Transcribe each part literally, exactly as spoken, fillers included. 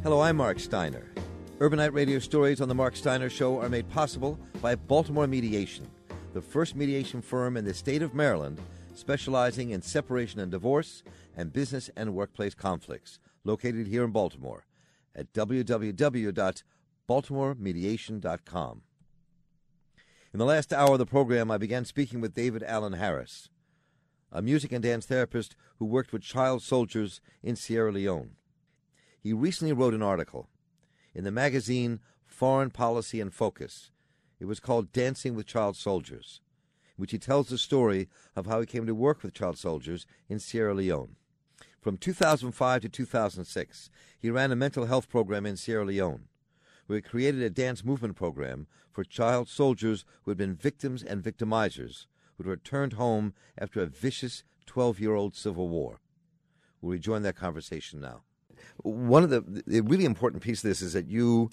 Hello, I'm Mark Steiner. Urbanite Radio stories on The Mark Steiner Show are made possible by Baltimore Mediation, the first mediation firm in the state of Maryland specializing in separation and divorce and business and workplace conflicts, located here in Baltimore at w w w dot baltimore mediation dot com. In the last hour of the program, I began speaking with David Allen Harris, a music and dance therapist who worked with child soldiers in Sierra Leone. He recently wrote an article in the magazine Foreign Policy and Focus. It was called Dancing with Child Soldiers, in which he tells the story of how he came to work with child soldiers in Sierra Leone. From two thousand five to two thousand six, he ran a mental health program in Sierra Leone, where he created a dance movement program for child soldiers who had been victims and victimizers who had returned home after a vicious twelve-year-old civil war. We'll rejoin that conversation now. One of the, the really important piece of this is that you,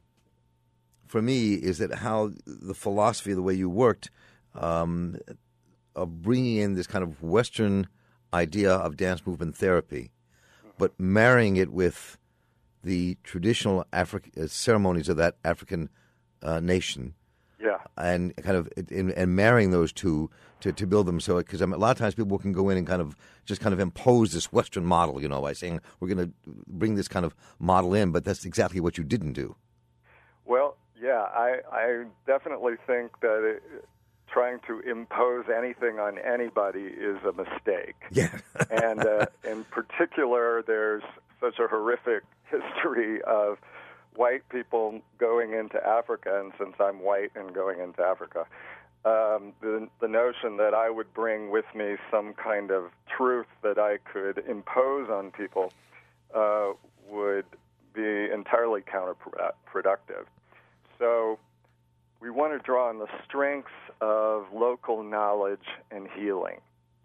for me, is that how the philosophy of the way you worked um, of bringing in this kind of Western idea of dance movement therapy, but marrying it with the traditional Afri- uh, ceremonies of that African uh, nation. Yeah. And kind of in, and marrying those two to, to build them so because I mean, a lot of times people can go in and kind of just kind of impose this Western model, you know, by saying we're going to bring this kind of model in, but that's exactly what you didn't do. Well, yeah, I, I definitely think that it, trying to impose anything on anybody is a mistake. Yeah. and uh, in particular, there's such a horrific history of white people going into Africa, and since I'm white and going into Africa, um, the, the notion that I would bring with me some kind of truth that I could impose on people uh, would be entirely counterproductive. So we want to draw on the strengths of local knowledge and healing.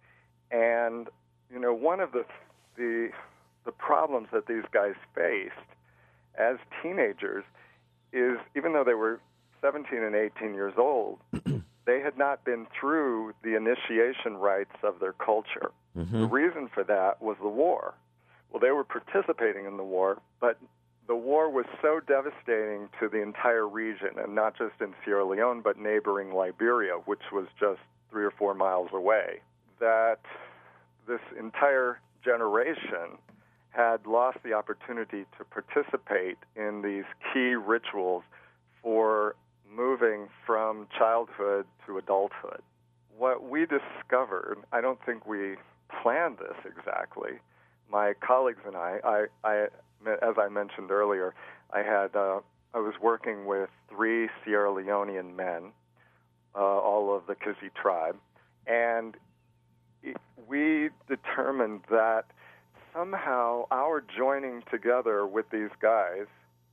And, you know, one of the the, the problems that these guys faced as teenagers is, even though they were seventeen and eighteen years old, they had not been through the initiation rites of their culture. Mm-hmm. The reason for that was the war. Well, they were participating in the war, but the war was so devastating to the entire region, and not just in Sierra Leone, but neighboring Liberia, which was just three or four miles away, that this entire generation had lost the opportunity to participate in these key rituals for moving from childhood to adulthood. What we discovered, I don't think we planned this exactly. My colleagues and I, I, I as I mentioned earlier, I had uh, I was working with three Sierra Leonean men, uh, all of the Kizi tribe, and it, we determined that somehow our joining together with these guys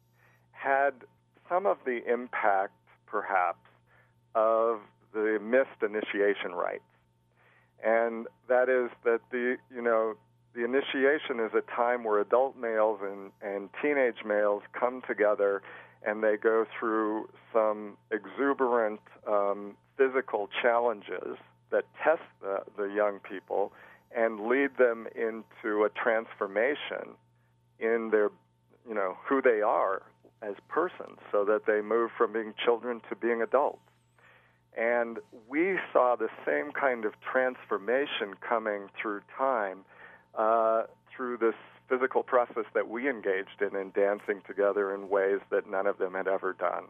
had some of the impact, perhaps, of the missed initiation rites. And that is that the, you know, the initiation is a time where adult males and, and teenage males come together and they go through some exuberant um, physical challenges that test the, the young people and lead them into a transformation in their, you know, who they are as persons, so that they move from being children to being adults. And we saw the same kind of transformation coming through time uh, through this physical process that we engaged in, in dancing together in ways that none of them had ever done.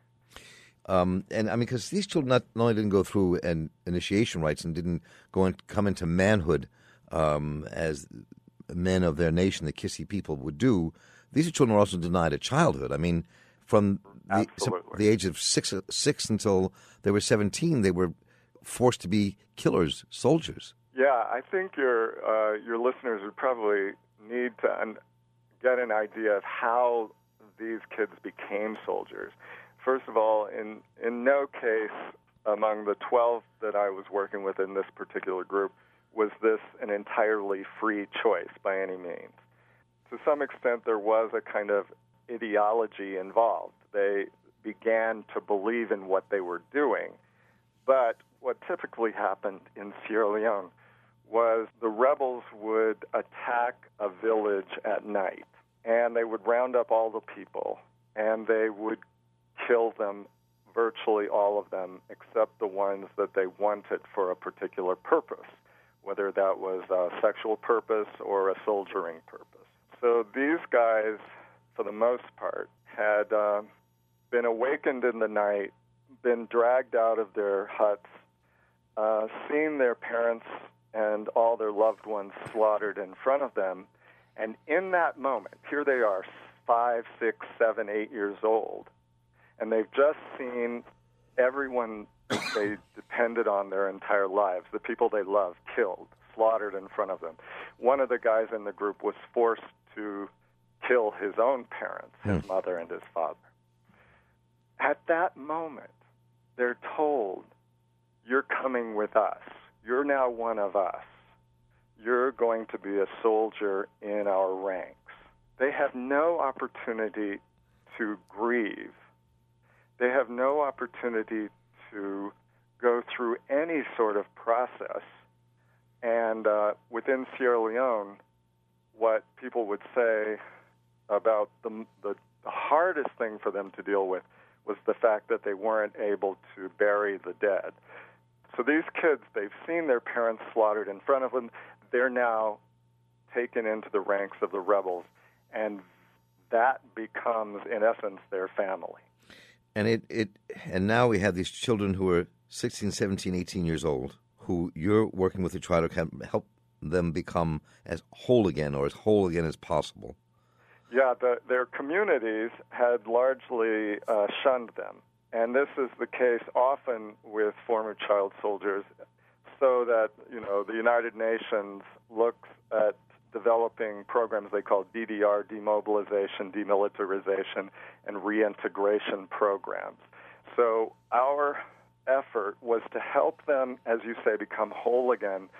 Um, and I mean, because these children not, not only didn't go through an initiation rites and didn't go and come into manhood um, as men of their nation, the Kizi people, would do, these children were also denied a childhood. I mean, from the, the age of six, six until they were seventeen, they were forced to be killers, soldiers. Yeah, I think your uh, your listeners would probably need to un- get an idea of how these kids became soldiers. First of all, in, in no case among the twelve that I was working with in this particular group was this an entirely free choice by any means. To some extent, there was a kind of ideology involved. They began to believe in what they were doing. But what typically happened in Sierra Leone was the rebels would attack a village at night, and they would round up all the people, and they would kill them, virtually all of them, except the ones that they wanted for a particular purpose, whether that was a sexual purpose or a soldiering purpose. So these guys, for the most part, had uh, been awakened in the night, been dragged out of their huts, uh, seen their parents and all their loved ones slaughtered in front of them, and in that moment, here they are, five, six, seven, eight years old, and they've just seen everyone they depended on their entire lives, the people they loved, killed, slaughtered in front of them. One of the guys in the group was forced to kill his own parents, his Hmm. mother and his father. At that moment, they're told, you're coming with us. You're now one of us. You're going to be a soldier in our ranks. They have no opportunity to grieve. They have no opportunity to go through any sort of process. And uh, within Sierra Leone, what people would say about the, the the hardest thing for them to deal with was the fact that they weren't able to bury the dead. So these kids, they've seen their parents slaughtered in front of them. They're now taken into the ranks of the rebels, and that becomes, in essence, their family. And it, it and now we have these children who are sixteen, seventeen, eighteen years old, who you're working with to try to help them become as whole again, or as whole again as possible. Yeah, the, their communities had largely uh, shunned them. And this is the case often with former child soldiers, so that, you know, the United Nations looks at developing programs they call D D R, demobilization, demilitarization, and reintegration programs. So our effort was to help them, as you say, become whole again,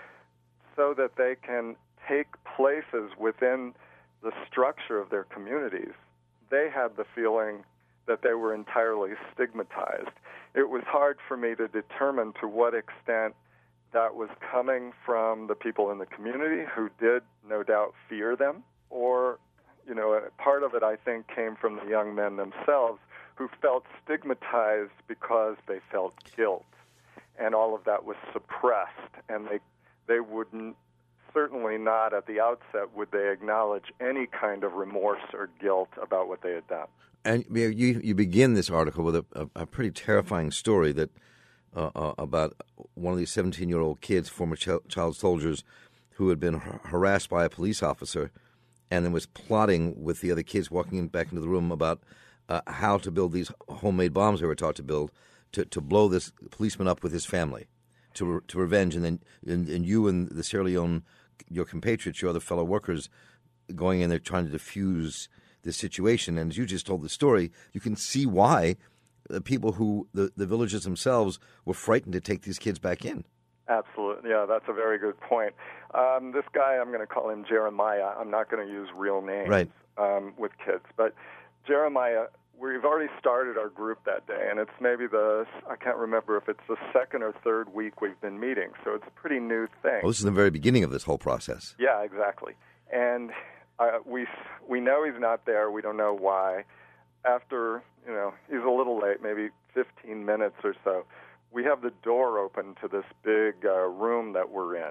so that they can take places within the structure of their communities. They had the feeling that they were entirely stigmatized. It was hard for me to determine to what extent that was coming from the people in the community who did, no doubt, fear them, or, you know, part of it, I think, came from the young men themselves who felt stigmatized because they felt guilt, and all of that was suppressed, and they they wouldn't, certainly not at the outset would they acknowledge any kind of remorse or guilt about what they had done. And you you begin this article with a, a, a pretty terrifying story that uh, uh, about one of these seventeen-year-old kids, former ch- child soldiers, who had been har- harassed by a police officer, and then was plotting with the other kids, walking in, back into the room about uh, how to build these homemade bombs they were taught to build, to, to blow this policeman up with his family, to re- to revenge, and then and, and you and the Sierra Leone, your compatriots, your other fellow workers, going in there trying to defuse this situation. And as you just told the story, you can see why the people who, the, the villagers themselves, were frightened to take these kids back in. Absolutely. Yeah, that's a very good point. Um, this guy, I'm going to call him Jeremiah. I'm not going to use real names right. um, with kids. But Jeremiah, we've already started our group that day, and it's maybe the, I can't remember if it's the second or third week we've been meeting, so it's a pretty new thing. Well, this is the very beginning of this whole process. Yeah, exactly. And uh, we we know he's not there. We don't know why. After, you know, he's a little late, maybe fifteen minutes or so, we have the door open to this big uh, room that we're in,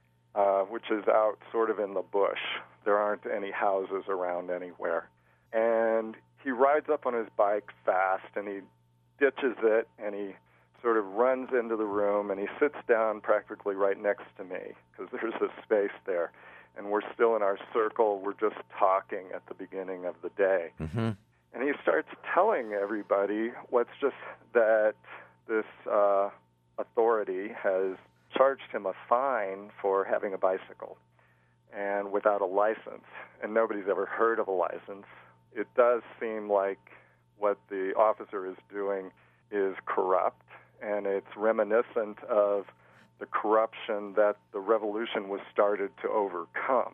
uh, which is out sort of in the bush. There aren't any houses around anywhere. And he rides up on his bike fast, and he ditches it, and he sort of runs into the room, and he sits down practically right next to me, because there's a space there. And we're still in our circle. We're just talking at the beginning of the day. Mm-hmm. And he starts telling everybody what's just that this uh, authority has charged him a fine for having a bicycle and without a license. And nobody's ever heard of a license. It does seem like what the officer is doing is corrupt, and it's reminiscent of the corruption that the revolution was started to overcome.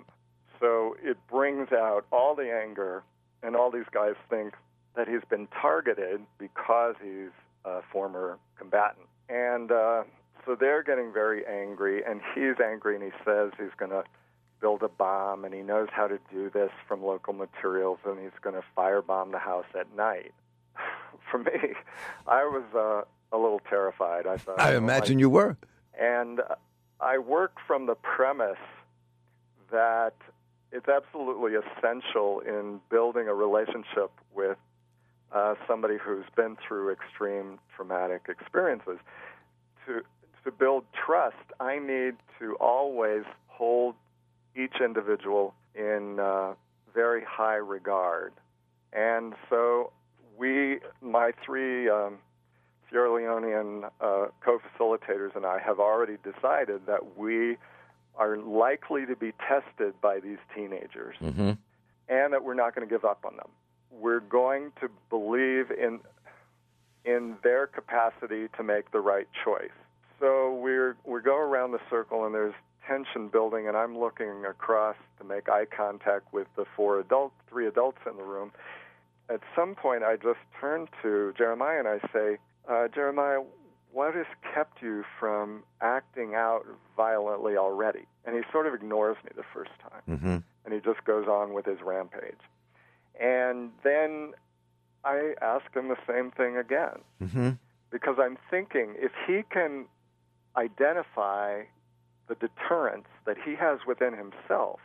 So it brings out all the anger, and all these guys think that he's been targeted because he's a former combatant. And uh, so they're getting very angry, and he's angry, and he says he's going to build a bomb, and he knows how to do this from local materials, and he's going to firebomb the house at night. For me, I was uh, a little terrified. I thought, I oh, imagine my... you were. And I work from the premise that it's absolutely essential in building a relationship with uh, somebody who's been through extreme traumatic experiences. To to build trust, I need to always hold each individual in uh, very high regard. And so we, my three um, Sierra Leonean uh, co-facilitators and I have already decided that we are likely to be tested by these teenagers, mm-hmm. and that we're not going to give up on them. We're going to believe in in their capacity to make the right choice. So we're we go around the circle, and there's tension building, and I'm looking across to make eye contact with the four adults, three adults in the room. At some point, I just turn to Jeremiah and I say, uh, Jeremiah, what has kept you from acting out violently already? And he sort of ignores me the first time. Mm-hmm. And he just goes on with his rampage. And then I ask him the same thing again. Mm-hmm. Because I'm thinking, if he can identify the deterrence that he has within himself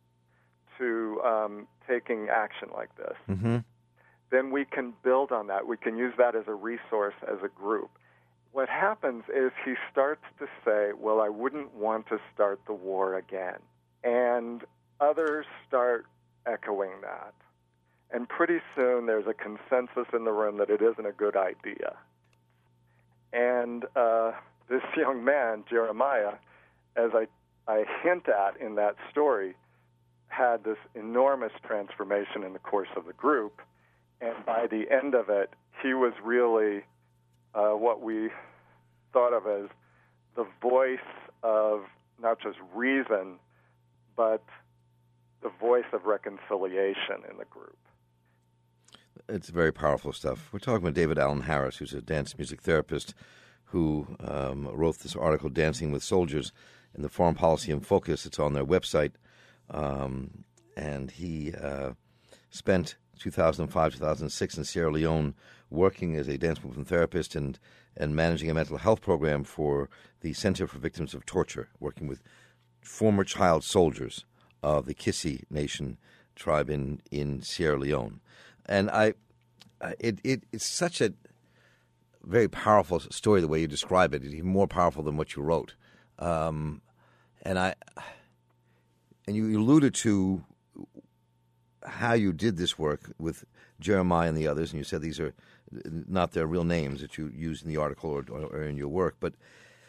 to um, taking action like this, mm-hmm. then we can build on that. We can use that as a resource as a group. What happens is he starts to say, well, I wouldn't want to start the war again. And others start echoing that. And pretty soon there's a consensus in the room that it isn't a good idea. And uh, this young man, Jeremiah, as I, I hint at in that story, had this enormous transformation in the course of the group. And by the end of it, he was really uh, what we thought of as the voice of not just reason, but the voice of reconciliation in the group. It's very powerful stuff. We're talking with David Alan Harris, who's a dance music therapist who um, wrote this article, Dancing with Soldiers, in the Foreign Policy in Focus. It's on their website. Um, and he uh, spent two thousand five, two thousand six in Sierra Leone working as a dance movement therapist and, and managing a mental health program for the Center for Victims of Torture, working with former child soldiers of the Kissi Nation tribe in, in Sierra Leone. And I, it, it it's such a very powerful story the way you describe it. It's even more powerful than what you wrote. Um, and I, and you alluded to how you did this work with Jeremiah and the others, and you said these are not their real names that you use in the article or, or in your work. But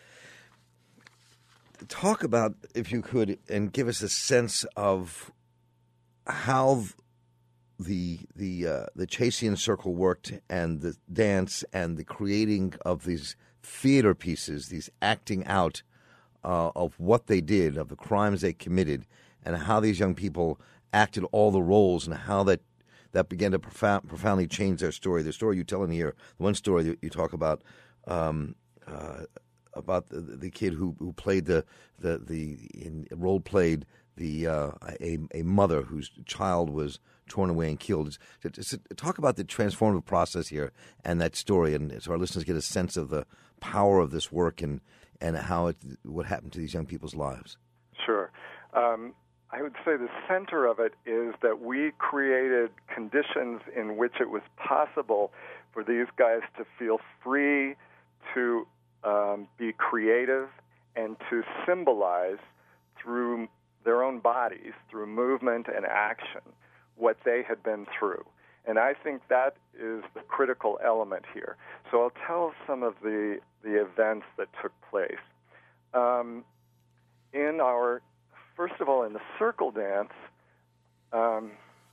talk about, if you could, and give us a sense of how the the uh, the Chasian Circle worked, and the dance, and the creating of these theater pieces, these acting out uh, of what they did, of the crimes they committed, and how these young people acted all the roles, and how that that began to profound, profoundly change their story. The story you tell in here, the one story that you talk about, um, uh, about the, the kid who, who played the the the in, role played the uh, a a mother whose child was torn away and killed. Just, just talk about the transformative process here and that story, and so our listeners get a sense of the power of this work and and how it what happened to these young people's lives. Sure. Um, I would say the center of it is that we created conditions in which it was possible for these guys to feel free to um, be creative and to symbolize through their own bodies, through movement and action, what they had been through. And I think that is the critical element here. So I'll tell some of the, the events that took place. Um, in our First of all, in the circle dance, um,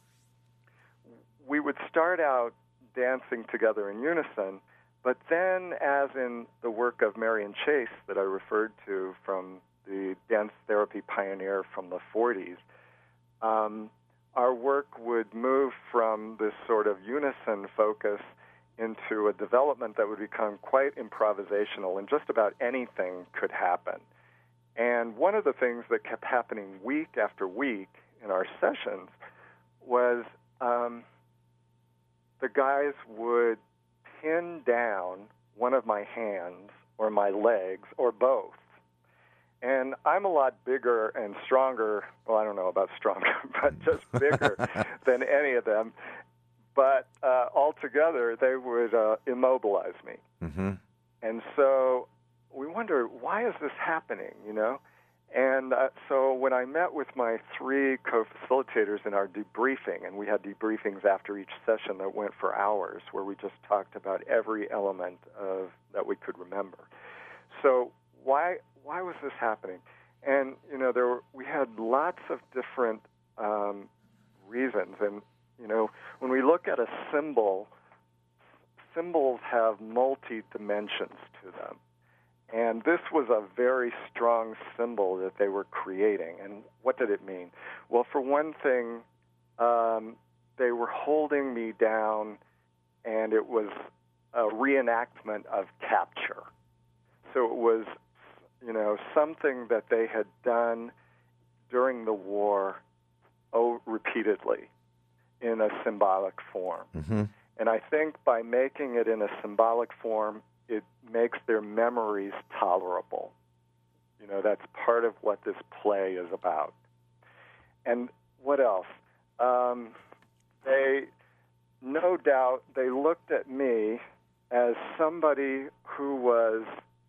we would start out dancing together in unison, but then, as in the work of Marion Chase that I referred to from the dance therapy pioneer from the forties, um, our work would move from this sort of unison focus into a development that would become quite improvisational, and just about anything could happen. And one of the things that kept happening week after week in our sessions was um, the guys would pin down one of my hands or my legs or both. And I'm a lot bigger and stronger, well, I don't know about stronger, but just bigger than any of them. But uh, altogether, they would uh, immobilize me. Mm-hmm. And so we wonder, why is this happening, you know? And uh, so when I met with my three co-facilitators in our debriefing, and we had debriefings after each session that went for hours, where we just talked about every element of that we could remember. So why why was this happening? And, you know, there were, we had lots of different um, reasons. And, you know, when we look at a symbol, symbols have multi-dimensions to them. And this was a very strong symbol that they were creating. And what did it mean? Well, for one thing, um, they were holding me down, and it was a reenactment of capture. So it was, you know, something that they had done during the war oh, repeatedly in a symbolic form. Mm-hmm. And I think by making it in a symbolic form, it makes their memories tolerable. You know, that's part of what this play is about. And what else? Um, they, no doubt, they looked at me as somebody who was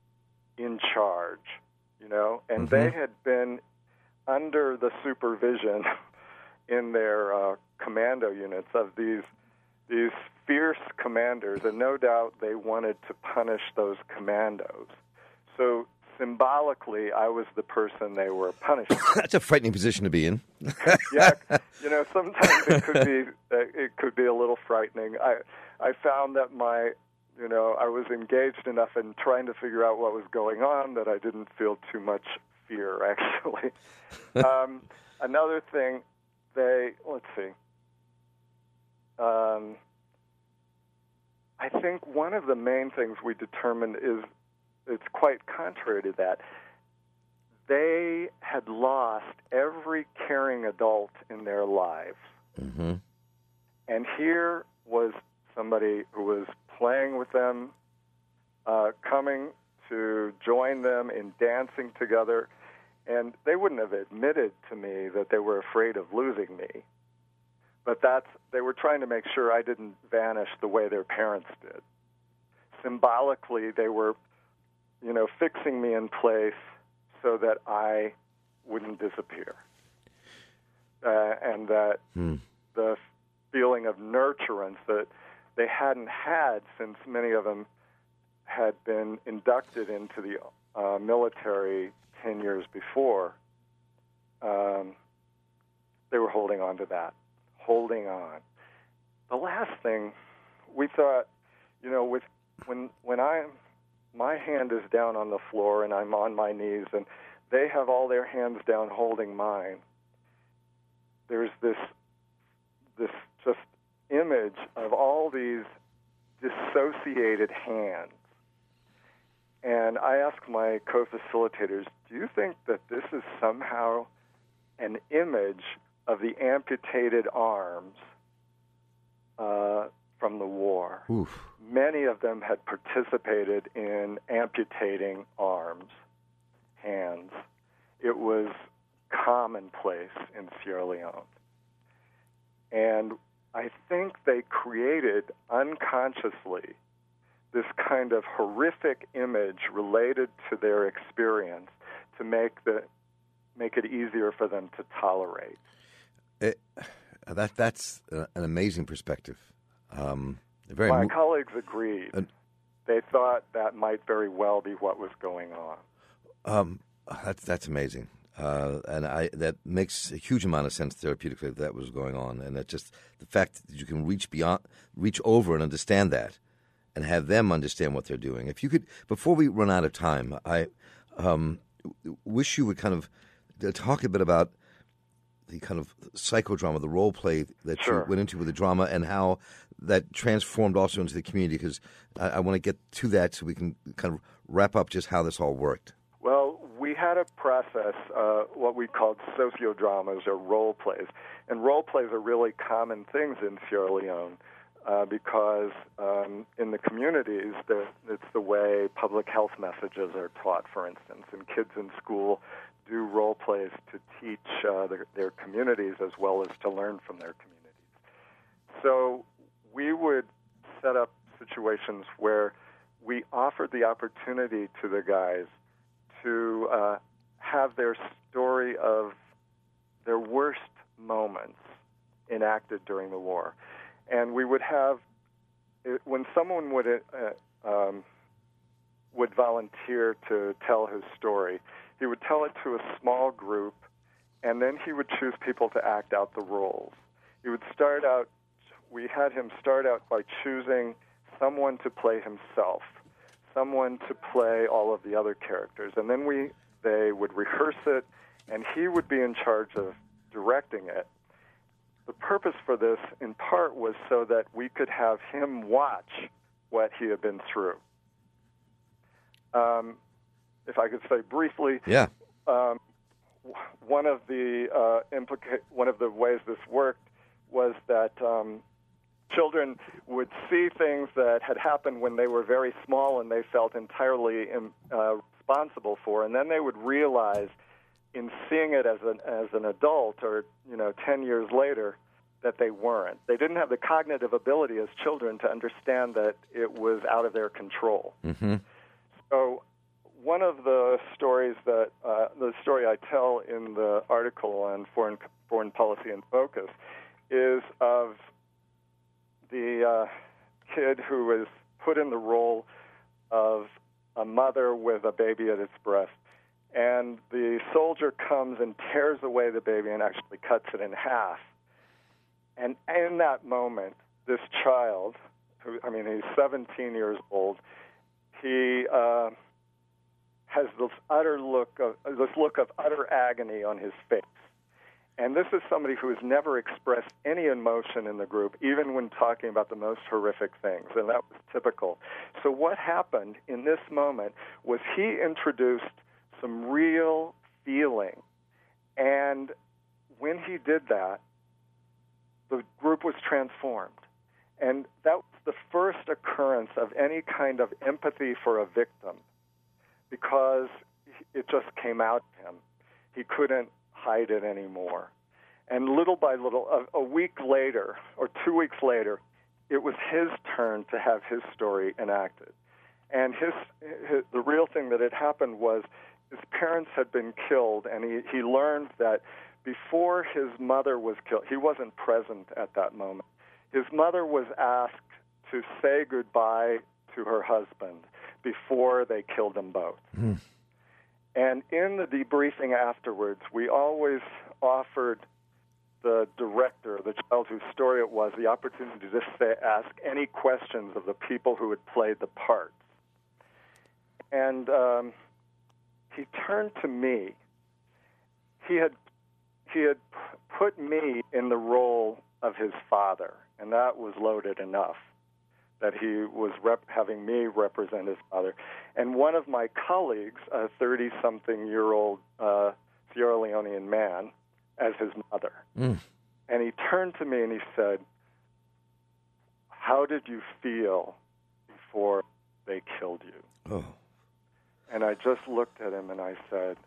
in charge, you know, and mm-hmm. they had been under the supervision in their uh, commando units of these these fierce commanders, and no doubt they wanted to punish those commandos. So symbolically, I was the person they were punishing. That's a frightening position to be in. Yeah, you know, sometimes it could be it could be a little frightening. I I found that my you know I was engaged enough in trying to figure out what was going on that I didn't feel too much fear. Actually, um, another thing, they let's see. Um, I think one of the main things we determined is, it's quite contrary to that. They had lost every caring adult in their lives. Mm-hmm. And here was somebody who was playing with them, uh, coming to join them in dancing together, and they wouldn't have admitted to me that they were afraid of losing me. But that's, they were trying to make sure I didn't vanish the way their parents did. Symbolically, they were, you know, fixing me in place so that I wouldn't disappear. Uh, and that hmm. the feeling of nurturance that they hadn't had since many of them had been inducted into the uh, military ten years before, um, they were holding on to that. Holding on. The last thing, we thought, you know, with when when I my hand is down on the floor and I'm on my knees and they have all their hands down holding mine, there's this this just image of all these dissociated hands. And I asked my co-facilitators, do you think that this is somehow an image of the amputated arms uh, from the war? Oof. Many of them had participated in amputating arms, hands. It was commonplace in Sierra Leone. And I think they created unconsciously this kind of horrific image related to their experience to make the make it easier for them to tolerate. It, that that's an amazing perspective. Um, very My mo- colleagues agreed. Uh, they thought that might very well be what was going on. Um, that's that's amazing, uh, and I that makes a huge amount of sense therapeutically that, that was going on, and that just the fact that you can reach beyond, reach over, and understand that, and have them understand what they're doing. If you could, before we run out of time, I um, wish you would kind of talk a bit about the kind of psychodrama, the role play that Sure. you went into with the drama, and how that transformed also into the community, because I, I want to get to that so we can kind of wrap up just how this all worked. Well, we had a process, uh, what we called sociodramas or role plays. And role plays are really common things in Sierra Leone uh, because um, in the communities, it's the way public health messages are taught, for instance. And kids in school do role plays to teach uh, their, their communities as well as to learn from their communities. So we would set up situations where we offered the opportunity to the guys to uh, have their story of their worst moments enacted during the war. And we would have, when someone would uh, um, would volunteer to tell his story, he would tell it to a small group, and then he would choose people to act out the roles. He would start out, we had him start out by choosing someone to play himself, someone to play all of the other characters, and then we they would rehearse it, and he would be in charge of directing it. The purpose for this, in part, was so that we could have him watch what he had been through. Um, if I could say briefly, yeah, um, one of the uh, implica- one of the ways this worked was that um, children would see things that had happened when they were very small and they felt entirely uh, responsible for, and then they would realize, in seeing it as an as an adult, or you know, ten years later, that they weren't. They didn't have the cognitive ability as children to understand that it was out of their control. Mm-hmm. So, one of the stories that uh, the story I tell in the article on foreign foreign policy in focus is of the uh, kid who was put in the role of a mother with a baby at its breast. And the soldier comes and tears away the baby and actually cuts it in half. And in that moment, this child, who, I mean, he's seventeen years old, he uh, has this utter look of this look of utter agony on his face. And this is somebody who has never expressed any emotion in the group, even when talking about the most horrific things, and that was typical. So what happened in this moment was he introduced some real feeling, and when he did that, the group was transformed. And that was the first occurrence of any kind of empathy for a victim, because it just came out to him. He couldn't hide it anymore. And little by little, a, a week later, or two weeks later, it was his turn to have his story enacted. And his, his the real thing that had happened was his parents had been killed, and he, he learned that before his mother was killed, he wasn't present at that moment. His mother was asked to say goodbye to her husband before they killed them both. Mm. And in the debriefing afterwards, we always offered the director, the child whose story it was, the opportunity to just say, ask any questions of the people who had played the parts. And um, he turned to me. He had he had put me in the role of his father, and that was loaded enough, that he was rep- having me represent his father. And one of my colleagues, a thirty-something-year-old uh, Sierra Leonean man, as his mother. Mm. And he turned to me and he said, "How did you feel before they killed you?" Oh. And I just looked at him and I said,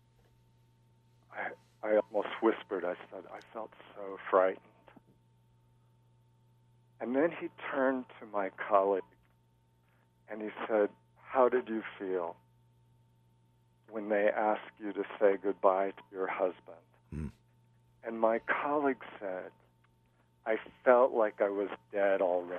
I, I almost whispered, I said, "I felt so frightened." And then he turned to my colleague and he said, "How did you feel when they asked you to say goodbye to your husband?" Mm. And my colleague said, "I felt like I was dead already."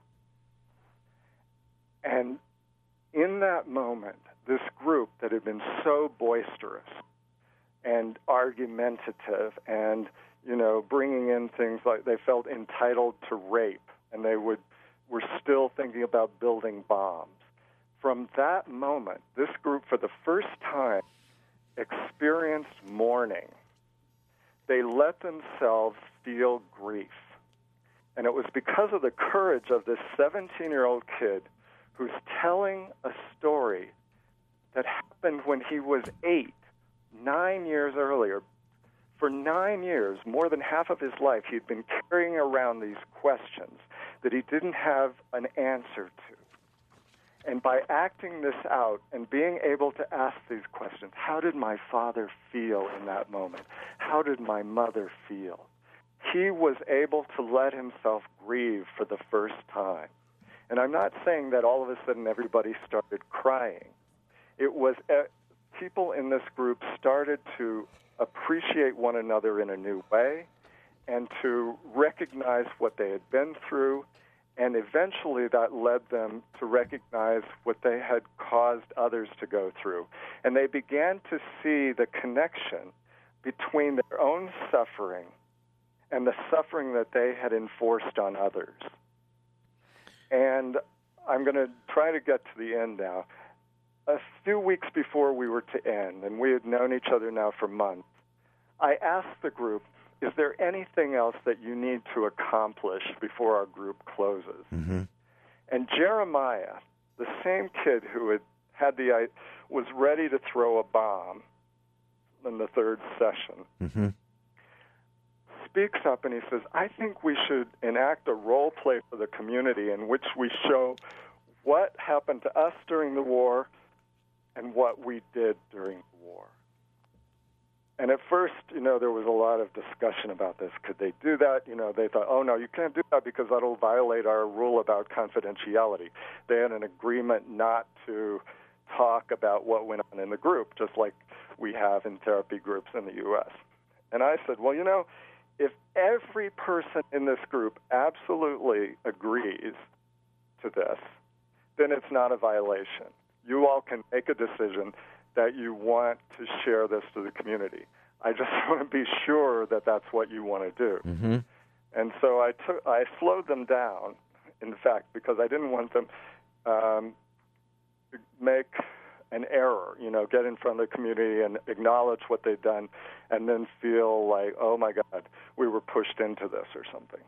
And in that moment, this group that had been so boisterous and argumentative and, you know, bringing in things like they felt entitled to rape, and they would were still thinking about building bombs. From that moment, this group, for the first time, experienced mourning. They let themselves feel grief. And it was because of the courage of this seventeen-year-old kid who's telling a story that happened when he was eight, nine years earlier. For nine years, more than half of his life, he'd been carrying around these questions that he didn't have an answer to. And by acting this out and being able to ask these questions, how did my father feel in that moment? How did my mother feel? He was able to let himself grieve for the first time. And I'm not saying that all of a sudden everybody started crying. It was uh, people in this group started to appreciate one another in a new way and to recognize what they had been through, and eventually that led them to recognize what they had caused others to go through. And they began to see the connection between their own suffering and the suffering that they had enforced on others. And I'm going to try to get to the end now. A few weeks before we were to end, and we had known each other now for months, I asked the group, is there anything else that you need to accomplish before our group closes? Mm-hmm. And Jeremiah, the same kid who had had the, was ready to throw a bomb in the third session, mm-hmm. speaks up and he says, I think we should enact a role play for the community in which we show what happened to us during the war and what we did during the war. And at first, you know, there was a lot of discussion about this. Could they do that? You know, they thought, oh, no, you can't do that because that'll violate our rule about confidentiality. They had an agreement not to talk about what went on in the group, just like we have in therapy groups in the U S. And I said, well, you know, if every person in this group absolutely agrees to this, then it's not a violation. You all can make a decision that you want to share this to the community. I just want to be sure that that's what you want to do. Mm-hmm. And so I took, I slowed them down, in fact, because I didn't want them um, to make an error, you know, get in front of the community and acknowledge what they'd done and then feel like, oh, my God, we were pushed into this or something.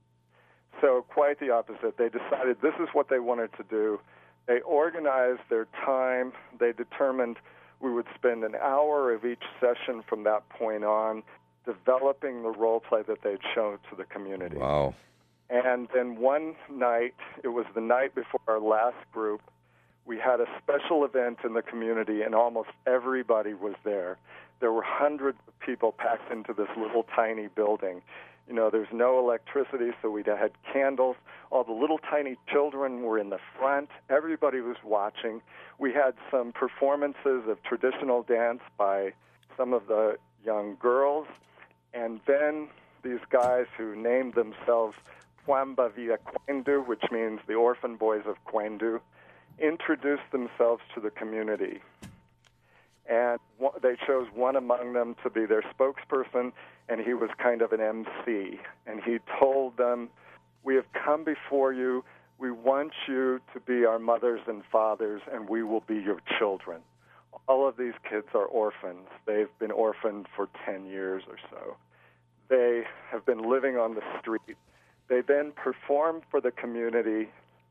So quite the opposite. They decided this is what they wanted to do. They organized their time. They determined we would spend an hour of each session from that point on developing the role play that they'd shown to the community. Wow. And then one night, it was the night before our last group, we had a special event in the community, and almost everybody was there. There were hundreds of people packed into this little tiny building. You know, there's no electricity, so we had candles. All the little tiny children were in the front. Everybody was watching. We had some performances of traditional dance by some of the young girls. And then these guys who named themselves Kwamba Via Kwendu, which means the Orphan Boys of Kwendu, introduced themselves to the community. And they chose one among them to be their spokesperson, and he was kind of an M C. And he told them, we have come before you. We want you to be our mothers and fathers, and we will be your children. All of these kids are orphans. They've been orphaned for ten years or so. They have been living on the street. They then performed for the community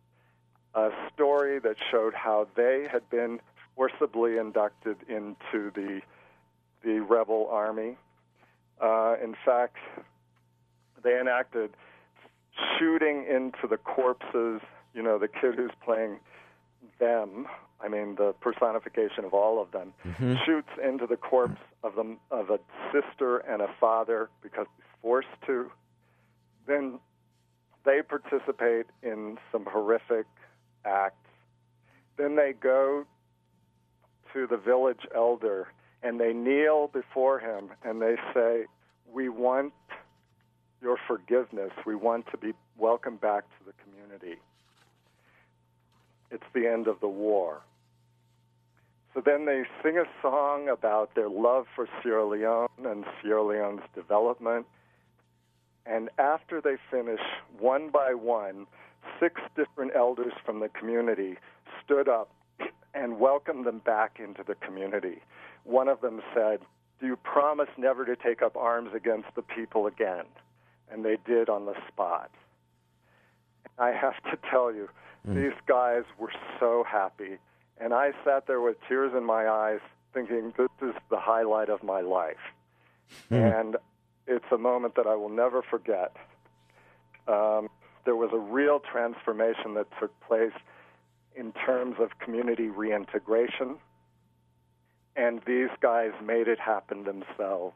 a story that showed how they had been forcibly inducted into the the rebel army. Uh, in fact, they enacted shooting into the corpses. You know, the kid who's playing them, I mean, the personification of all of them, mm-hmm. shoots into the corpse of them of a sister and a father because he's forced to. Then they participate in some horrific acts. Then they go to the village elder and they kneel before him and they say, we want your forgiveness. We want to be welcomed back to the community. It's the end of the war. So then they sing a song about their love for Sierra Leone and Sierra Leone's development. And after they finish, one by one, six different elders from the community stood up and welcomed them back into the community. One of them said, do you promise never to take up arms against the people again? And they did on the spot. I have to tell you, mm. these guys were so happy, And I sat there with tears in my eyes thinking, this is the highlight of my life. And it's a moment that I will never forget. Um, there was a real transformation that took place in terms of community reintegration, and these guys made it happen themselves.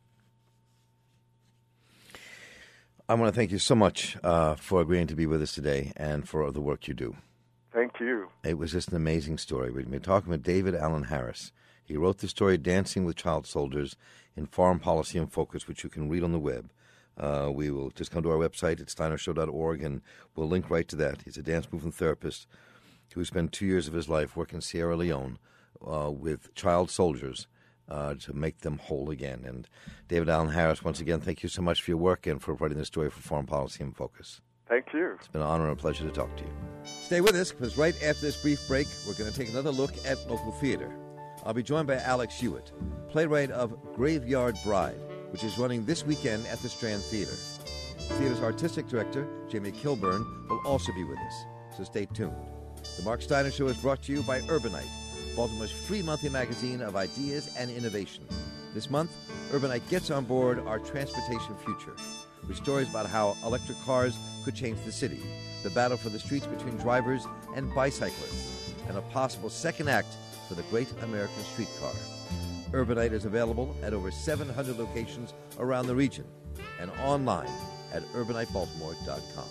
I want to thank you so much uh, for agreeing to be with us today and for the work you do. Thank you. It was just an amazing story. We've been talking with David Alan Harris. He wrote the story Dancing with Child Soldiers in Foreign Policy in Focus, which you can read on the web. Uh, we will just come to our website at steiner show dot org, and we'll link right to that. He's a dance movement therapist who spent two years of his life working in Sierra Leone uh, with child soldiers uh, to make them whole again. And David Alan Harris, once again, thank you so much for your work and for writing the story for Foreign Policy in Focus. Thank you. It's been an honor and a pleasure to talk to you. Stay with us, because right after this brief break, we're going to take another look at local theater. I'll be joined by Alex Hewitt, playwright of Graveyard Bride, which is running this weekend at the Strand Theater. The theater's artistic director, Jamie Kilburn, will also be with us, so stay tuned. The Mark Steiner Show is brought to you by Urbanite, Baltimore's free monthly magazine of ideas and innovation. This month, Urbanite gets on board our transportation future, with stories about how electric cars could change the city, the battle for the streets between drivers and bicyclists, and a possible second act for the great American streetcar. Urbanite is available at over seven hundred locations around the region and online at urbanite baltimore dot com.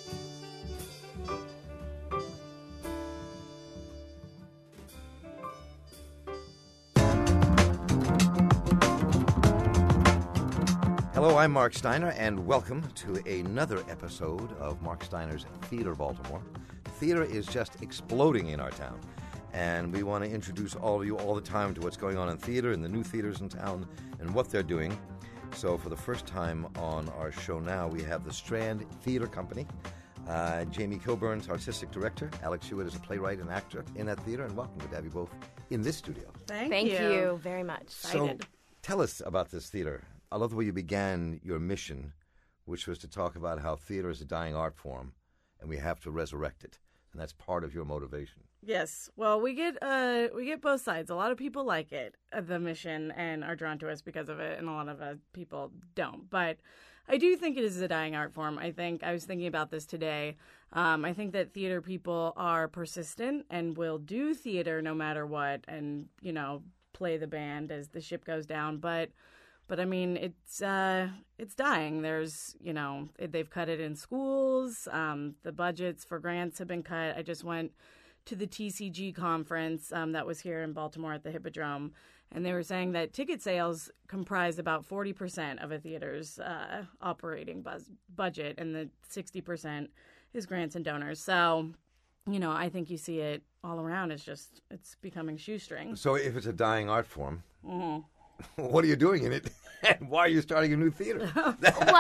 Hello, I'm Mark Steiner, and welcome to another episode of Mark Steiner's Theater Baltimore. Theater is just exploding in our town, and we want to introduce all of you all the time to what's going on in theater and the new theaters in town and what they're doing. So for the first time on our show now, we have the Strand Theater Company. Uh, Jamie Kilburn's artistic director. Alex Hewitt is a playwright and actor in that theater, and welcome. Good to have you both in this studio. Thank, Thank you. you very much. So tell us about this theater. I love the way you began your mission, which was to talk about how theater is a dying art form, and we have to resurrect it. And that's part of your motivation. Yes. Well, we get uh, we get both sides. A lot of people like it, uh, the mission, and are drawn to us because of it, and a lot of uh, people don't. But I do think it is a dying art form. I think I was thinking about this today. Um, I think that theater people are persistent and will do theater no matter what, and you know, play the band as the ship goes down. But But I mean, it's uh, it's dying. There's, you know, they've cut it in schools. Um, the budgets for grants have been cut. I just went to the T C G conference um, that was here in Baltimore at the Hippodrome, and they were saying that ticket sales comprise about forty percent of a theater's uh, operating buzz- budget, and the sixty percent is grants and donors. So, you know, I think you see it all around. It's just, it's becoming shoestring. So if it's a dying art form, Mm-hmm. what are you doing in it? And why are you starting a new theater? Well,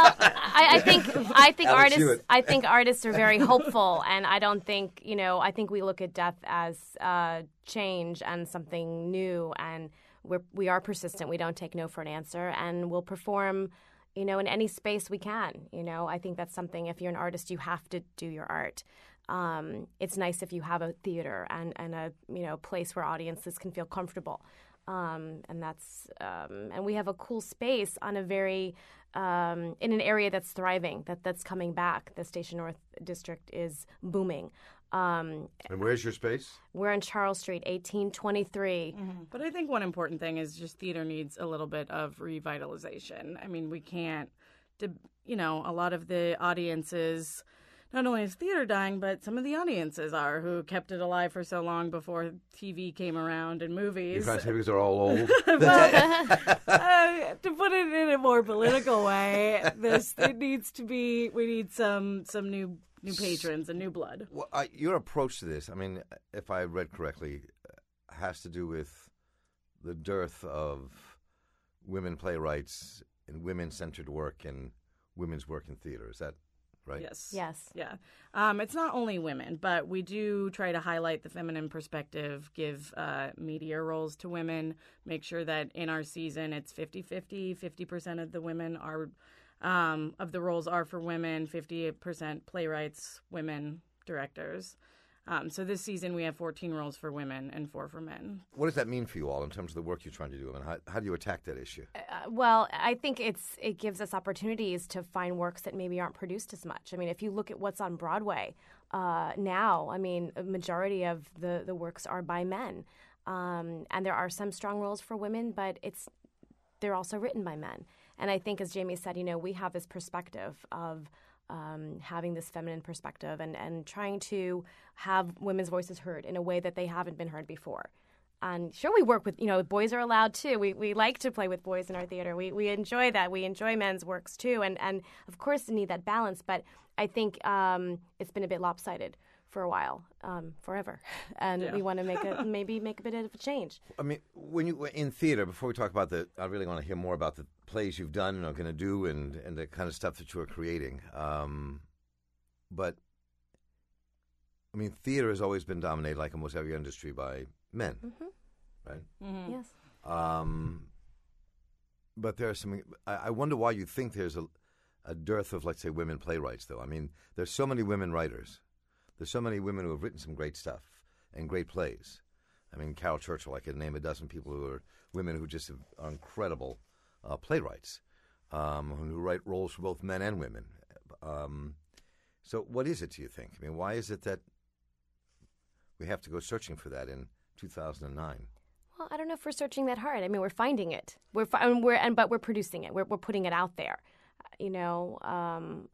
I, I think I think Alex artists Hewitt. I think artists are very hopeful, and I don't think you know. I think we look at death as uh, change and something new, and we're we are persistent. We don't take no for an answer, and we'll perform, you know, in any space we can. You know, I think that's something. If you're an artist, you have to do your art. Um, it's nice if you have a theater and and a you know place where audiences can feel comfortable. Um, and that's um, and we have a cool space on a very um, in an area that's thriving, that that's coming back. The Station North District is booming. Um, And where's your space? we're on Charles Street, eighteen twenty-three. Mm-hmm. But I think one important thing is just theater needs a little bit of revitalization. I mean, we can't, you know, a lot of the audiences. Not only is theater dying, but some of the audiences are who kept it alive for so long before T V came around and movies. You're trying to say because they're all old? well, uh, to put it in a more political way, this it needs to be. We need some some new new patrons and new blood. Well, uh, your approach to this, I mean, if I read correctly, uh, has to do with the dearth of women playwrights and women-centered work and women's work in theater. Is that right? Yes. Yes. Yeah. Um, it's not only women, but we do try to highlight the feminine perspective, give uh, media roles to women, make sure that in our season it's fifty-fifty. fifty percent of the women are, um, of the roles are for women, fifty percent playwrights, women directors. Um, so this season we have fourteen roles for women and four for men. What does that mean for you all in terms of the work you're trying to do? I mean, how, how do you attack that issue? Uh, well, I think it's it gives us opportunities to find works that maybe aren't produced as much. I mean, if you look at what's on Broadway uh, now, I mean, a majority of the, the works are by men. Um, and there are some strong roles for women, but it's they're also written by men. And I think, as Jamie said, you know, we have this perspective of um, having this feminine perspective and, and trying to have women's voices heard in a way that they haven't been heard before. And sure, we work with, you know, boys are allowed too. We we like to play with boys in our theater. We we enjoy that. We enjoy men's works too. And, and of course, we need that balance. But I think um, it's been a bit lopsided for a while, um, forever. And Yeah. we want to make a maybe make a bit of a change. I mean, when you in theater, before we talk about the, I really want to hear more about the plays you've done and are going to do, and, and the kind of stuff that you are creating. Um, but I mean, theater has always been dominated, like almost every industry, by men, Mm-hmm. right? Mm-hmm. Yes. Um, but there are some. I, I wonder why you think there's a, a dearth of, let's say, women playwrights. Though I mean, there's so many women writers. There's so many women who have written some great stuff and great plays. I mean, Carol Churchill, I could name a dozen people who are women who just have, are incredible uh, playwrights, um, who write roles for both men and women. Um, so what is it, do you think? I mean, why is it that we have to go searching for that in two thousand nine? Well, I don't know if we're searching that hard. I mean, we're finding it. We're, fi- and we're and but we're producing it. We're we're putting it out there. You know, um,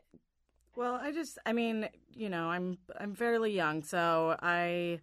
Well, I just, I mean, you know, I'm I'm fairly young, so I,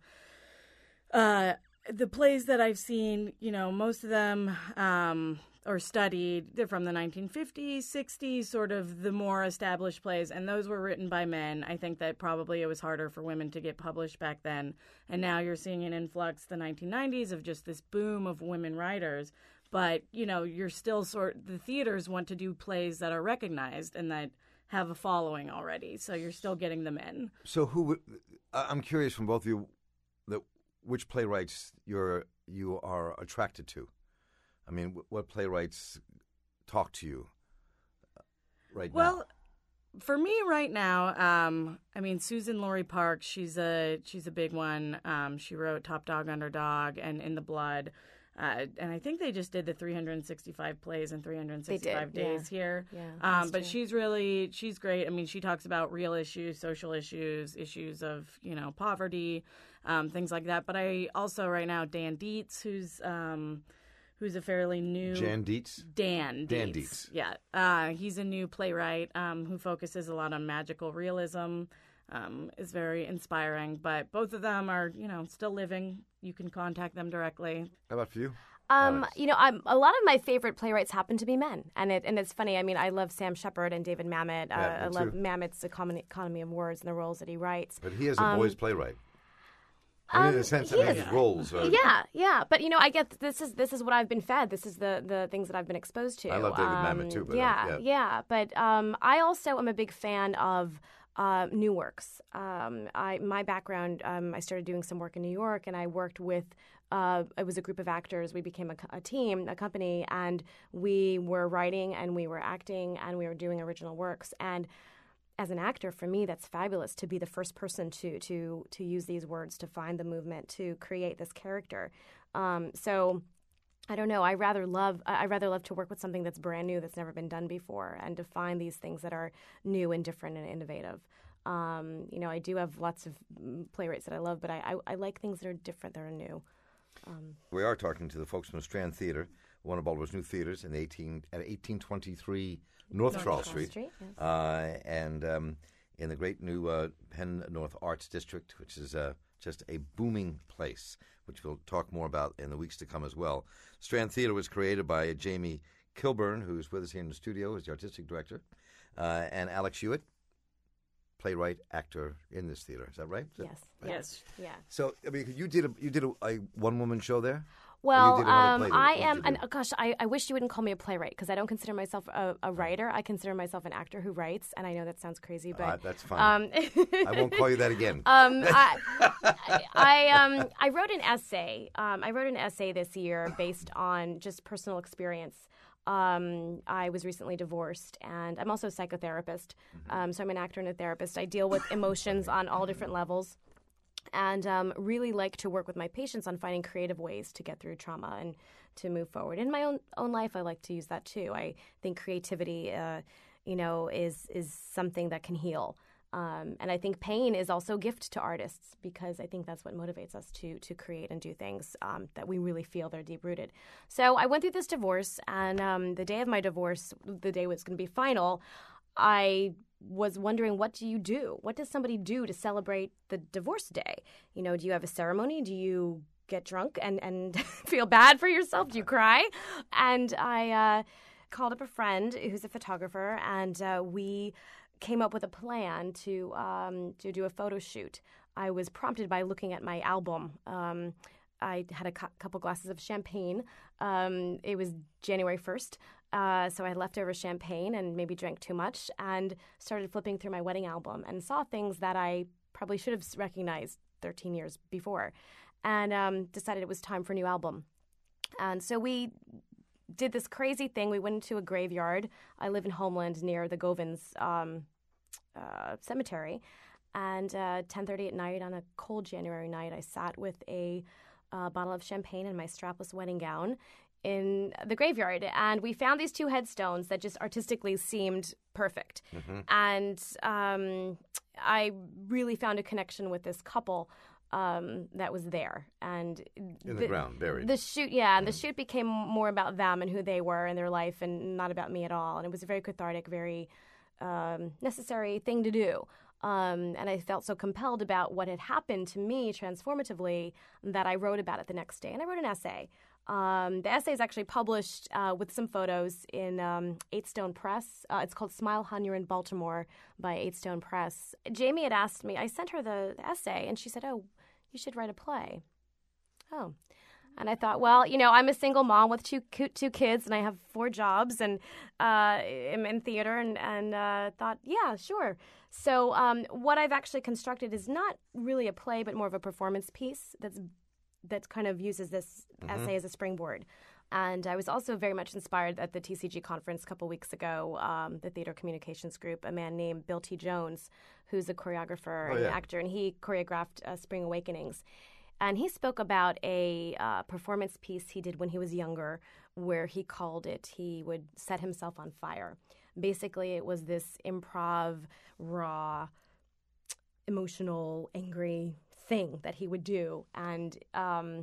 uh, the plays that I've seen, you know, most of them um, or studied, they're from the nineteen fifties, sixties, sort of the more established plays, and those were written by men. I think that probably it was harder for women to get published back then, and now you're seeing an influx, the nineteen nineties, of just this boom of women writers. But, you know, you're still sort, the theaters want to do plays that are recognized and that have a following already, so you're still getting them in. So who? would- I- I'm curious from both of you, that which playwrights you're you are attracted to. I mean, wh- what playwrights talk to you uh, right Well, now? for me right now, um, I mean, Susan Laurie Parks, she's a she's a big one. Um, she wrote Top Dog, Underdog, and In the Blood. Uh, and I think they just did the three hundred sixty-five plays in three hundred sixty-five They did, days here. Yeah, Um, that's but true. she's really, she's great. I mean, she talks about real issues, social issues, issues of, you know, poverty, um, things like that. But I also right now, Dan Dietz, who's um, who's a fairly new... Jan Dietz? Dan Dietz. Dan Dietz. Yeah. Uh, he's a new playwright um, who focuses a lot on magical realism. Um, is very inspiring, but both of them are, you know, still living. You can contact them directly. How about for you? Um, Alex? you know, I'm, a lot of my favorite playwrights happen to be men, and it and it's funny. I mean, I love Sam Shepard and David Mamet. Uh, Yeah, me I love too. Mamet's economy, economy of words and the roles that he writes. But he is a Um, boys playwright. I mean, in um, a sense, he I mean, is. his roles are... Yeah, yeah, but you know, I get this is this is what I've been fed. This is the the things that I've been exposed to. I love David Um, Mamet too, but, uh, yeah, yeah. yeah, but um, I also am a big fan of. Uh, new works. Um, I my background. Um, I started doing some work in New York, and I worked with. Uh, it was a group of actors. We became a, co- a team, a company, and we were writing, and we were acting, and we were doing original works. And as an actor, for me, that's fabulous to be the first person to to to use these words, to find the movement, to create this character. Um, so. I don't know. I rather love. I rather love to work with something that's brand new, that's never been done before, and to find these things that are new and different and innovative. Um, you know, I do have lots of mm, playwrights that I love, but I, I, I like things that are different, that are new. Um, We are talking to the folks from Strand Theater, one of Baltimore's new theaters in the eighteen at eighteen twenty-three North, North Charles Charles Street, yes. uh, and um, in the great new uh, Penn North Arts District, which is uh, just a booming place, which we'll talk more about in the weeks to come as well. Strand Theater was created by Jamie Kilburn, who's with us here in the studio as the artistic director, uh, and Alex Hewitt, playwright, actor in this theater. Is that right? Is that yes. right? Yes. Yeah. So, I mean, you did a you did a, a one woman show there. Well, did another um, play. I What did am, you and do? oh, gosh, I, I wish you wouldn't call me a playwright, because I don't consider myself a, a writer. I consider myself an actor who writes, and I know that sounds crazy, but Uh, that's fine. Um, I won't call you that again. Um, I, I, I, um, I wrote an essay. Um, I wrote an essay this year based on just personal experience. Um, I was recently divorced, and I'm also a psychotherapist. Um, so I'm an actor and a therapist. I deal with emotions on all different levels. and um, really like to work with my patients on finding creative ways to get through trauma and to move forward. In my own own life, I like to use that too. I think creativity, uh, you know, is is something that can heal. Um, and I think pain is also a gift to artists, because I think that's what motivates us to to create and do things um, that we really feel they're deep-rooted. So I went through this divorce, and um, the day of my divorce, the day was going to be final, I was wondering, what do you do? What does somebody do to celebrate the divorce day? You know, do you have a ceremony? Do you get drunk and, and feel bad for yourself? Do you cry? And I uh, called up a friend who's a photographer, and uh, we came up with a plan to um, to do a photo shoot. I was prompted by looking at my album. Um, I had a cu- couple glasses of champagne. Um, it was January first, uh, so I had leftover champagne and maybe drank too much, and started flipping through my wedding album and saw things that I probably should have recognized thirteen years before, and um, decided it was time for a new album. And so we did this crazy thing. We went into a graveyard. I live in Homeland near the Govins um, uh, cemetery. And uh, ten thirty at night on a cold January night, I sat with a uh, bottle of champagne and my strapless wedding gown in the graveyard. And we found these two headstones that just artistically seemed perfect. Mm-hmm. And um, I really found a connection with this couple Um, that was there, and in the, the ground, buried. The shoot, yeah, and the shoot became more about them and who they were in their life, and not about me at all. And it was a very cathartic, very um, necessary thing to do. Um, and I felt so compelled about what had happened to me transformatively that I wrote about it the next day, and I wrote an essay. Um, the essay is actually published uh, with some photos in um, Eight Stone Press. Uh, it's called Smile, Hun, You're in Baltimore by Eight Stone Press. Jamie had asked me, I sent her the essay, and she said, oh, you should write a play. Oh. And I thought, well, you know, I'm a single mom with two two kids, and I have four jobs, and uh, I'm in theater, and, and uh, thought, yeah, sure. So um, what I've actually constructed is not really a play, but more of a performance piece that's that kind of uses this mm-hmm. essay as a springboard. And I was also very much inspired at the T C G conference a couple weeks ago, um, the Theater Communications Group, a man named Bill T. Jones, who's a choreographer oh, and yeah. actor, and he choreographed uh, Spring Awakenings. And he spoke about a uh, performance piece he did when he was younger, where he called it, he would set himself on fire. Basically, it was this improv, raw, emotional, angry thing that he would do. And um,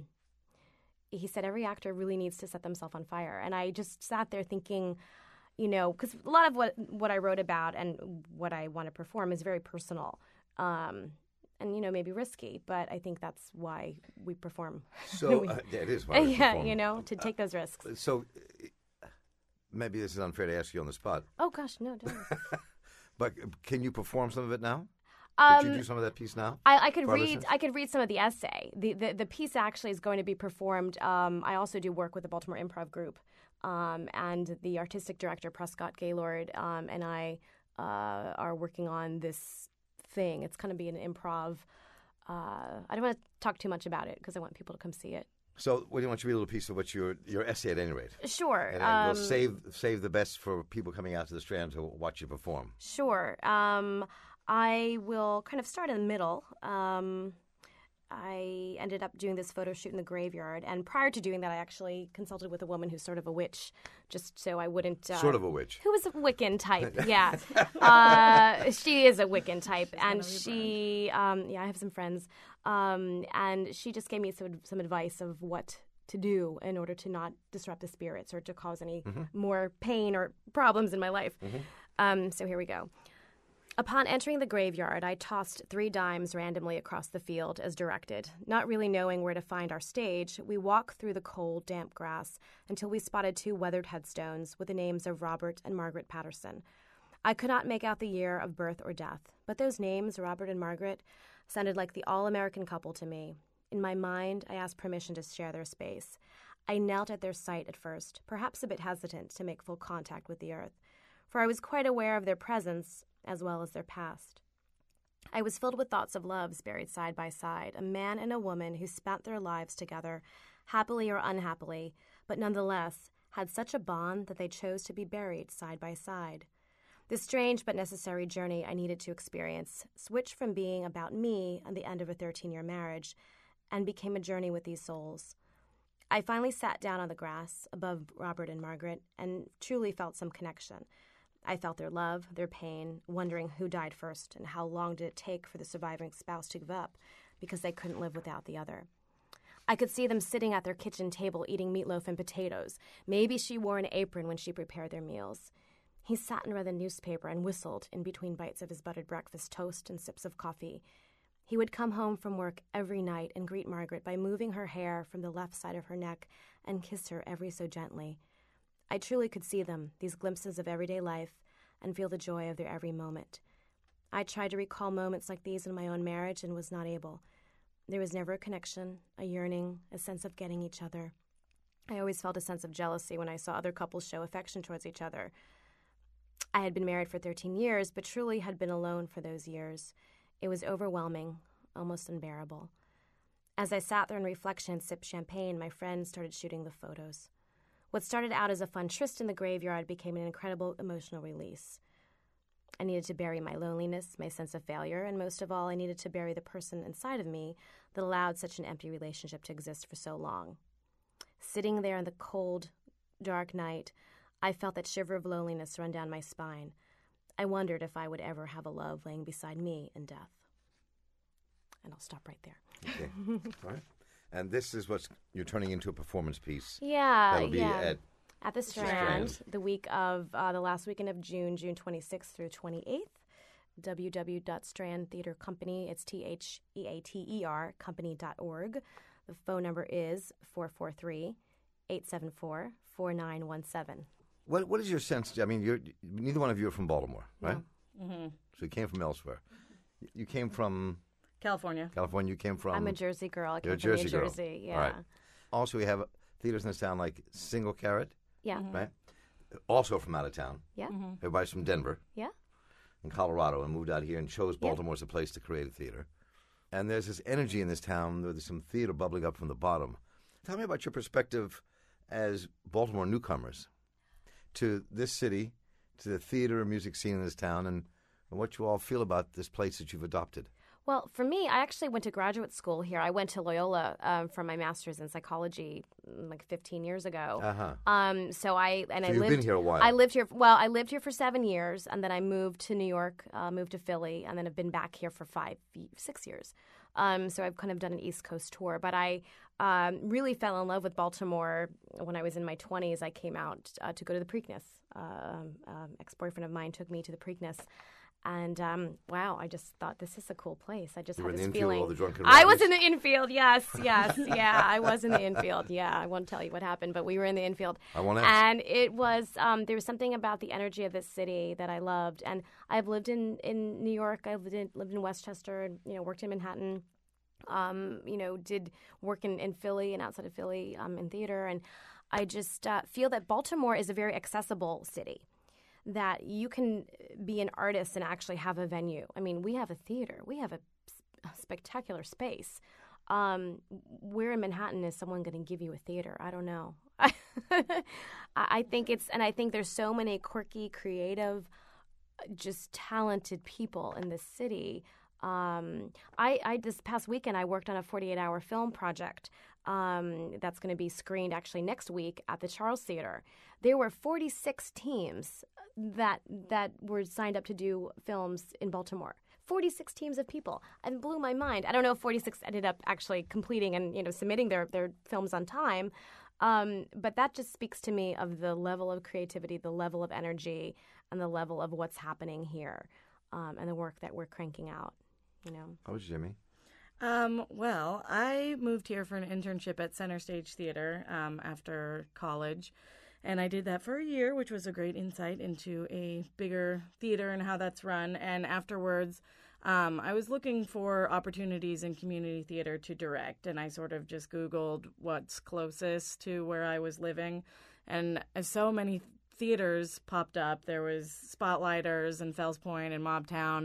he said every actor really needs to set themselves on fire. And I just sat there thinking, you know, because a lot of what, what I wrote about and what I want to perform is very personal. Um And, you know, maybe risky, but I think that's why we perform. So, uh, yeah, it is why we yeah, perform. you know, to take those risks. Uh, so, uh, maybe this is unfair to ask you on the spot. Oh, gosh, no, don't. But can you perform some of it now? Um, could you do some of that piece now? I, I could read. Listeners? I could read some of the essay. The, the the piece actually is going to be performed. Um, I also do work with the Baltimore Improv Group, um, and the artistic director Prescott Gaylord um, and I uh, are working on this thing. It's going to be an improv. Uh, I don't want to talk too much about it because I want people to come see it. So, what do you want to read a little piece of what your your essay at any rate? Sure. And, and um, we'll save save the best for people coming out to the Strand to watch you perform. Sure. Um, I will kind of start in the middle. Um, I ended up doing this photo shoot in the graveyard, and prior to doing that, I actually consulted with a woman who's sort of a witch, just so I wouldn't... Uh, sort of a witch. Who was a Wiccan type, yeah. uh, she is a Wiccan type, She's and she... Um, yeah, I have some friends, um, and she just gave me some, some advice of what to do in order to not disrupt the spirits or to cause any mm-hmm. more pain or problems in my life. Mm-hmm. Um, so here we go. Upon entering the graveyard, I tossed three dimes randomly across the field as directed. Not really knowing where to find our stage, we walked through the cold, damp grass until we spotted two weathered headstones with the names of Robert and Margaret Patterson. I could not make out the year of birth or death, but those names, Robert and Margaret, sounded like the all-American couple to me. In my mind, I asked permission to share their space. I knelt at their site at first, perhaps a bit hesitant to make full contact with the earth, for I was quite aware of their presence as well as their past. I was filled with thoughts of loves buried side by side, a man and a woman who spent their lives together, happily or unhappily, but nonetheless had such a bond that they chose to be buried side by side. This strange but necessary journey I needed to experience switched from being about me and the end of a thirteen-year marriage and became a journey with these souls. I finally sat down on the grass above Robert and Margaret and truly felt some connection. I felt their love, their pain, wondering who died first and how long did it take for the surviving spouse to give up because they couldn't live without the other. I could see them sitting at their kitchen table eating meatloaf and potatoes. Maybe she wore an apron when she prepared their meals. He sat and read the newspaper and whistled in between bites of his buttered breakfast toast and sips of coffee. He would come home from work every night and greet Margaret by moving her hair from the left side of her neck and kiss her every so gently. I truly could see them, these glimpses of everyday life, and feel the joy of their every moment. I tried to recall moments like these in my own marriage and was not able. There was never a connection, a yearning, a sense of getting each other. I always felt a sense of jealousy when I saw other couples show affection towards each other. I had been married for thirteen years, but truly had been alone for those years. It was overwhelming, almost unbearable. As I sat there in reflection and sipped champagne, my friends started shooting the photos. What started out as a fun tryst in the graveyard became an incredible emotional release. I needed to bury my loneliness, my sense of failure, and most of all, I needed to bury the person inside of me that allowed such an empty relationship to exist for so long. Sitting there in the cold, dark night, I felt that shiver of loneliness run down my spine. I wondered if I would ever have a love laying beside me in death. And I'll stop right there. Okay. All right. And this is what you're turning into a performance piece. Yeah, That'll be yeah. at At the Strand, Strand. the week of uh, the last weekend of June, June twenty-sixth through twenty-eighth. w w w dot strand theater company. It's T H E A T E R company dot org. The phone number is four four three, eight seven four, four nine one seven. What What is your sense? I mean, you're neither one of you are from Baltimore, right? Mm-hmm. So you came from elsewhere. You came from California. California. You came from. I'm a Jersey girl. I You're came a from Jersey New girl. Jersey. Yeah. All right. Also, we have theaters in this town like Single Carrot, Yeah. right? Also from out of town. Yeah. Everybody's from Denver Yeah. and Colorado and moved out here and chose Yeah. Baltimore as a place to create a theater. And there's this energy in this town. There's some theater bubbling up from the bottom. Tell me about your perspective as Baltimore newcomers to this city, to the theater and music scene in this town, and, and what you all feel about this place that you've adopted. Well, for me, I actually went to graduate school here. I went to Loyola um, for my master's in psychology mm, like fifteen years ago. Uh-huh. Um, so I and So I you've lived been here a while. I lived here. Well, I lived here for seven years, and then I moved to New York, uh, moved to Philly, and then I've been back here for five, six years. Um, so I've kind of done an East Coast tour. But I um, really fell in love with Baltimore when I was in my twenties. I came out uh, to go to the Preakness. Uh, um, ex-boyfriend of mine took me to the Preakness. And um, wow, I just thought this is a cool place. I just You had were in this the infield feeling. with all the drunken I was riders? in the infield. Yes, yes, yeah. I was in the infield. Yeah, I won't tell you what happened, but we were in the infield. I won't ask. And it was um, there was something about the energy of this city that I loved. And I've lived in, in New York. I lived in, lived in Westchester. And, you know, worked in Manhattan. Um, you know, did work in, in Philly and outside of Philly um, in theater. And I just uh, feel that Baltimore is a very accessible city. That you can be an artist and actually have a venue. I mean, we have a theater. We have a, a spectacular space. Um, where in Manhattan is someone going to give you a theater? I don't know. I think it's, and I think there's so many quirky, creative, just talented people in this city. Um, I, I this past weekend I worked on a forty-eight hour film project um, that's going to be screened actually next week at the Charles Theater. There were forty-six teams that that were signed up to do films in Baltimore. forty-six teams of people. It blew my mind. I don't know if forty-six ended up actually completing and you know submitting their, their films on time, um, but that just speaks to me of the level of creativity, the level of energy, and the level of what's happening here, um, and the work that we're cranking out. You know. How was Jimmy? Um, well, I moved here for an internship at Center Stage Theater um, after college, and I did that for a year, which was a great insight into a bigger theater and how that's run. And afterwards, um, I was looking for opportunities in community theater to direct, and I sort of just Googled what's closest to where I was living, and so many theaters popped up. There was Spotlighters and Fells Point and Mobtown.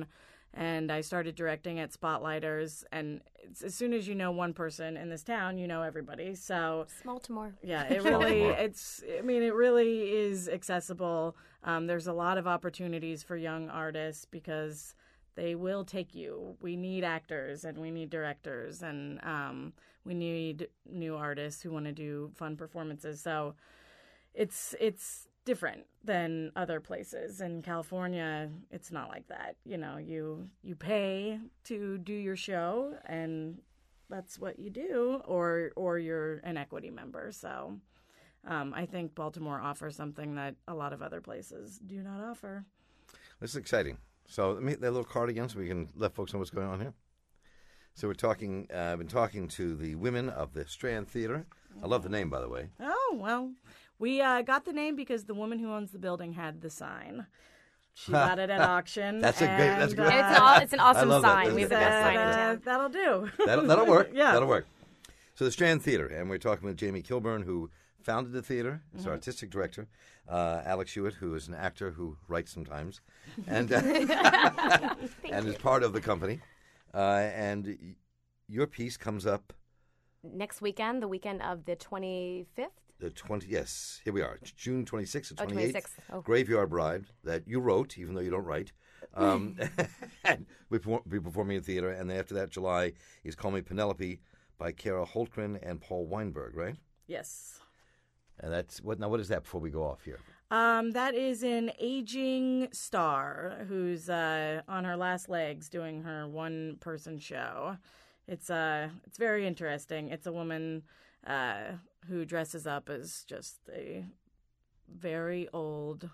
and I started directing at Spotlighters. And it's, as soon as you know one person in this town, you know everybody. So Baltimore. yeah, it really, it's, I mean, it really is accessible. Um, there's a lot of opportunities for young artists because they will take you. We need actors and we need directors and um, we need new artists who want to do fun performances. So it's it's different than other places. In California, it's not like that. You know, you you pay to do your show and that's what you do, or or you're an equity member. So um, I think Baltimore offers something that a lot of other places do not offer. This is exciting. So let me that little card again so we can let folks know what's going on here. So we're talking, uh, I've been talking to the women of the Strand Theater. I love the name, by the way. Oh, well, we uh, got the name because the woman who owns the building had the sign. She got it at auction. That's a great, that's and, great. uh, It's, all, it's an I awesome love that. sign. That's We have the a- best sign in uh, town. that'll do. That'll, that'll work. Yeah. That'll work. So the Strand Theater, and we're talking with Jamie Kilburn, who founded the theater. He's our artistic director. Uh, Alex Hewitt, who is an actor who writes sometimes, and uh, and is part of the company. Uh, and y- your piece comes up Next weekend, the weekend of the twenty-fifth. the twenty. Yes, here we are, June twenty sixth or Oh, twenty eighth. twenty-sixth. Oh. Graveyard Bride that you wrote, even though you don't write. Um, and we perform, be performing in theater, and then after that, July is Call Me Penelope by Kara Holtgren and Paul Weinberg, right? Yes. And that's what. Now, what is that? Before we go off here, Um, that is an aging star who's uh, on her last legs doing her one-person show. It's uh, it's very interesting. It's a woman uh, who dresses up as just a very old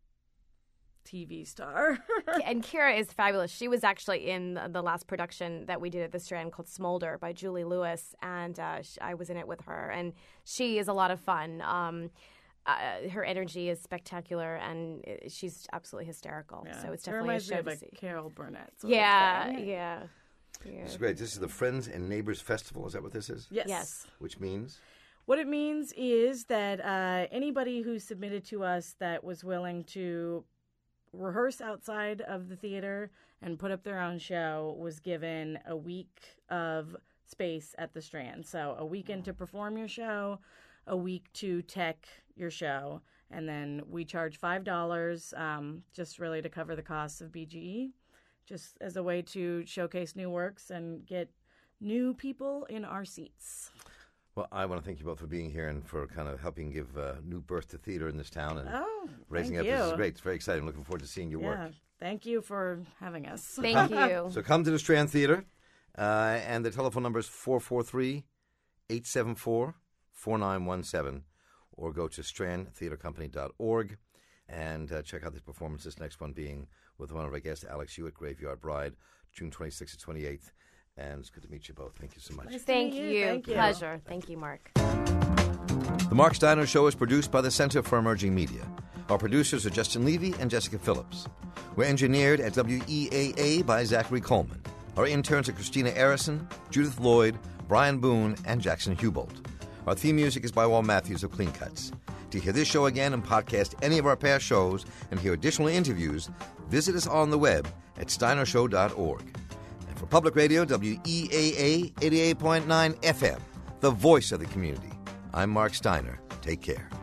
T V star. And Kira is fabulous. She was actually in the, the last production that we did at the Strand called Smolder by Julie Lewis, and uh, sh- I was in it with her. And she is a lot of fun. Um, uh, her energy is spectacular, and it, she's absolutely hysterical. Yeah. So it's It definitely a reminds me show of to a see. Carol Burnett. sort of Yeah, thing. yeah, yeah. this is great. This is the Friends and Neighbors Festival. Is that what this is? Yes. Yes. Which means What it means is that uh, anybody who submitted to us that was willing to rehearse outside of the theater and put up their own show was given a week of space at the Strand. So a weekend to perform your show, a week to tech your show, and then we charge five dollars um, just really to cover the costs of B G E, just as a way to showcase new works and get new people in our seats. well, I want to thank you both for being here and for kind of helping give uh, new birth to theater in this town and Oh, raising thank up. This is you. great. It's very exciting. Looking forward to seeing your Yeah, work. thank you for having us. Thank you. So come to the Strand Theater, uh, and the telephone number is four four three, eight seven four, four nine one seven, or go to strand theater company dot org and uh, check out this performance, this next one being with one of our guests, Alex Hewitt, Graveyard Bride, June twenty-sixth to twenty-eighth. And it's good to meet you both. Thank you so much. Nice to Thank meet you. Thank you. Pleasure. Thank you, Mark. The Mark Steiner Show is produced by the Center for Emerging Media. Our producers are Justin Levy and Jessica Phillips. We're engineered at W E A A by Zachary Coleman. Our interns are Christina Arison, Judith Lloyd, Brian Boone, and Jackson Hubolt. Our theme music is by Walt Matthews of Clean Cuts. To hear this show again and podcast any of our past shows and hear additional interviews, visit us on the web at steiner show dot org. And for Public Radio, W E A A eighty-eight point nine F M, the voice of the community. I'm Mark Steiner. Take care.